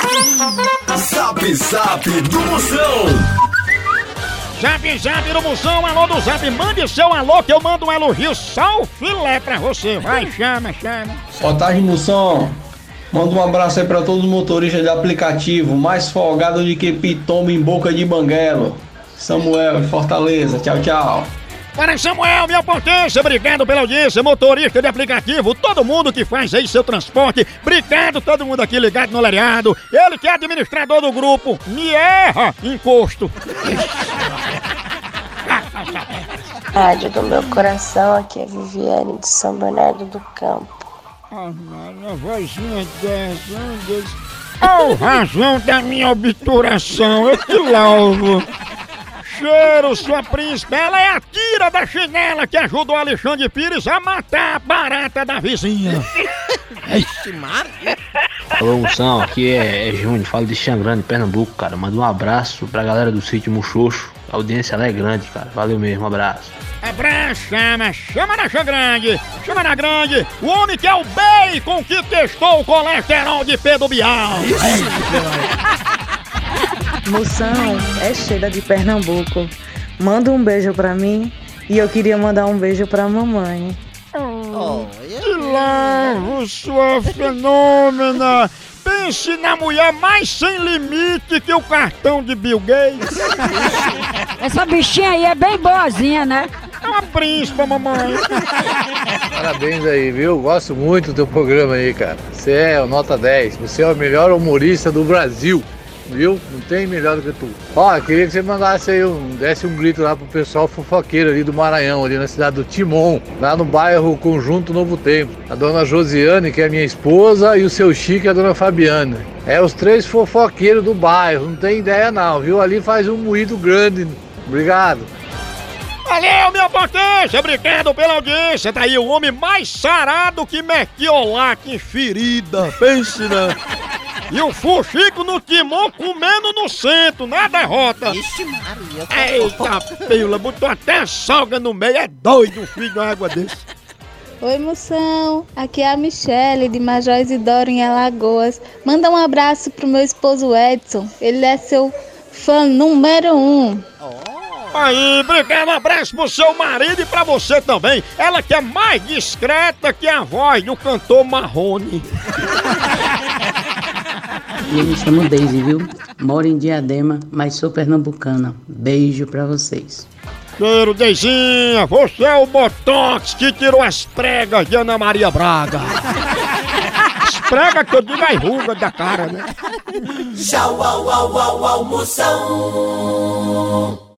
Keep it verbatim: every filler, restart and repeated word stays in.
Zap Zap do Moção. Zap Zap do Moção, alô do Zap, mande seu alô que eu mando um elogio só o filé pra você. Vai, chama, chama. Boa tarde, Moção. Manda um abraço aí pra todos os motoristas de aplicativo, mais folgado de que pitoma em boca de banguelo. Samuel, Fortaleza, tchau, tchau. Para Samuel, minha potência, obrigado pela audiência, motorista de aplicativo, todo mundo que faz aí seu transporte, obrigado todo mundo aqui ligado no Lariado, ele que é administrador do grupo, me erra, encosto. Rádio do meu coração, aqui é Viviane de São Bernardo do Campo. Ah, minha vozinha dessa, desse... Oh, razão da minha obturação, eu te louvo. Cheiro, sua príncipe, ela é a tira da chinela que ajudou Alexandre Pires a matar a barata da vizinha. Alô, Moção, aqui é, é Júnior, falo de Xangrande, Pernambuco, cara. Manda um abraço pra galera do sítio Muxoxo. A audiência lá é grande, cara. Valeu mesmo, um abraço. Abraço, chama, chama na Xangrande, chama na grande, o homem que é o bacon que testou o colesterol de Pedro Bial. Moção, é Sheila de Pernambuco. Manda um beijo pra mim e eu queria mandar um beijo pra mamãe. Oh, que lavo, sua fenômena! Pense na mulher mais sem limite que o cartão de Bill Gates. Essa bichinha aí é bem boazinha, né? É uma príncipa, mamãe. Parabéns aí, viu? Gosto muito do teu programa aí, cara. Você é o nota dez. Você é o melhor humorista do Brasil. Viu? Não tem melhor do que tu. Ó, queria que você mandasse aí, um, desse um grito lá pro pessoal fofoqueiro ali do Maranhão, ali na cidade do Timon, lá no bairro Conjunto Novo Tempo. A dona Josiane, que é minha esposa, e o seu Chico, a dona Fabiana. É os três fofoqueiros do bairro, não tem ideia não, viu? Ali faz um moído grande. Obrigado. Valeu, minha potência! Obrigado pela audiência. Tá aí o homem mais sarado que Mertiolac em ferida. Pense, né? E o Fuxico no timão comendo no centro, na derrota. Ixi, Maria. Eita, pila, botou até salga no meio. É doido um filho de uma água desse. Oi, Moção. Aqui é a Michele, de Major Isidoro, em Alagoas. Manda um abraço pro meu esposo Edson. Ele é seu fã número um. Aí, obrigado, um abraço pro seu marido e pra você também. Ela que é mais discreta que a voz do cantor Marrone. Eu me chamo Deise, viu? Moro em Diadema, mas sou pernambucana. Beijo pra vocês. Cheiro, Deizinha, você é o Botox que tirou as pregas de Ana Maria Braga. As pregas que eu digo as rugas da cara, né? Tchau, au, au, au, au, Moção.